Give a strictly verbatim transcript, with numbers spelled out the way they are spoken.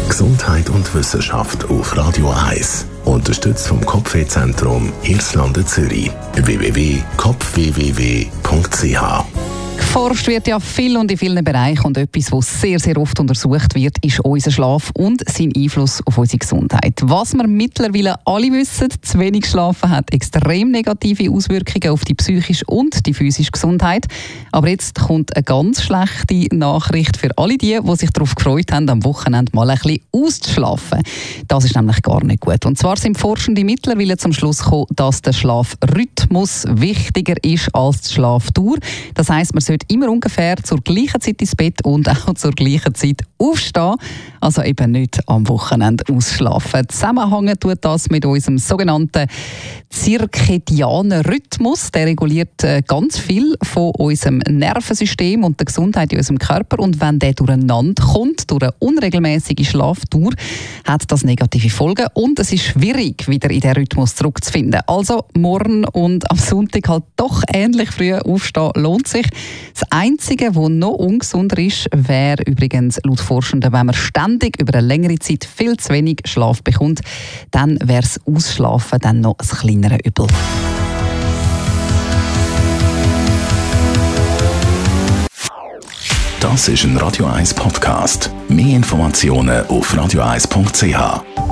Gesundheit und Wissenschaft auf Radio eins. Unterstützt vom Kopfwehzentrum Irlande Zürich. w w w punkt kopf w w w punkt c h. Geforscht wird ja viel und in vielen Bereichen, und etwas, was sehr, sehr oft untersucht wird, ist unser Schlaf und sein Einfluss auf unsere Gesundheit. Was wir mittlerweile alle wissen: zu wenig Schlafen hat extrem negative Auswirkungen auf die psychische und die physische Gesundheit. Aber jetzt kommt eine ganz schlechte Nachricht für alle die, die sich darauf gefreut haben, am Wochenende mal ein bisschen auszuschlafen. Das ist nämlich gar nicht gut. Und zwar sind Forschende mittlerweile zum Schluss gekommen, dass der Schlafrhythmus wichtiger ist als die Schlafdauer. Das heisst, man sollte immer ungefähr zur gleichen Zeit ins Bett und auch zur gleichen Zeit aufstehen. Also eben nicht am Wochenende ausschlafen. Zusammenhängen tut das mit unserem sogenannten zirkadianen Rhythmus. Der reguliert ganz viel von unserem Nervensystem und der Gesundheit in unserem Körper. Und wenn der durcheinander kommt, durch eine unregelmäßige Schlafdauer, hat das negative Folgen. Und es ist schwierig, wieder in den Rhythmus zurückzufinden. Also morgen und am Sonntag halt doch ähnlich früh aufstehen lohnt sich. Das Einzige, was noch ungesunder ist, wäre übrigens laut Forschenden, wenn man ständig über eine längere Zeit viel zu wenig Schlaf bekommt, dann wäre das Ausschlafen dann noch ein kleineres Übel. Das ist ein Radio eins Podcast. Mehr Informationen auf radio eins punkt c h.